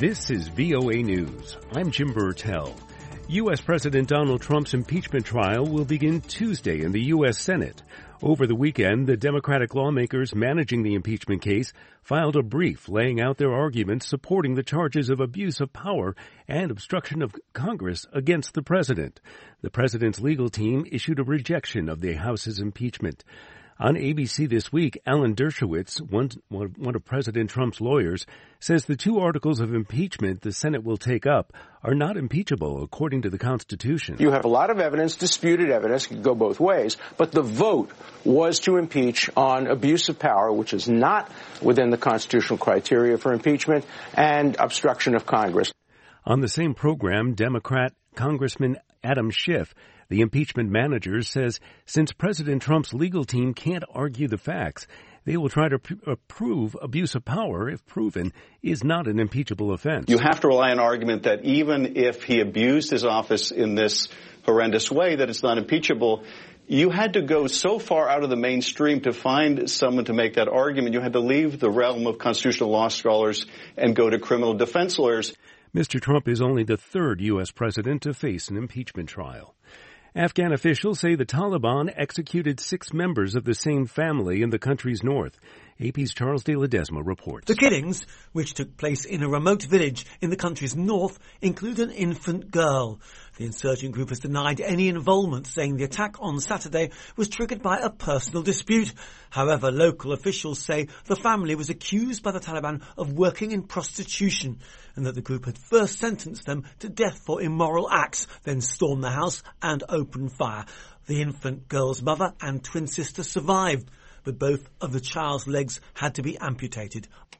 This is VOA News. I'm Jim Burtell. U.S. President Donald Trump's impeachment trial will begin Tuesday in the U.S. Senate. Over the weekend, the Democratic lawmakers managing the impeachment case filed a brief laying out their arguments supporting the charges of abuse of power and obstruction of Congress against the president. The president's legal team issued a rejection of the House's impeachment. On ABC This Week, Alan Dershowitz, one of President Trump's lawyers, says the two articles of impeachment the Senate will take up are not impeachable according to the Constitution. You have a lot of evidence, disputed evidence, could go both ways, but the vote was to impeach on abuse of power, which is not within the constitutional criteria for impeachment, and obstruction of Congress. On the same program, Democrat Congressman Adam Schiff, the impeachment manager, says since President Trump's legal team can't argue the facts, they will try to prove abuse of power, if proven, is not an impeachable offense. You have to rely on an argument that even if he abused his office in this horrendous way, that it's not impeachable. You had to go so far out of the mainstream to find someone to make that argument. You had to leave the realm of constitutional law scholars and go to criminal defense lawyers. Mr. Trump is only the third U.S. president to face an impeachment trial. Afghan officials say the Taliban executed 6 members of the same family in the country's north. AP's Charles de Ledesma reports. The killings, which took place in a remote village in the country's north, include an infant girl. The insurgent group has denied any involvement, saying the attack on Saturday was triggered by a personal dispute. However, local officials say the family was accused by the Taliban of working in prostitution and that the group had first sentenced them to death for immoral acts, then stormed the house and opened fire. The infant girl's mother and twin sister survived, but both of the child's legs had to be amputated.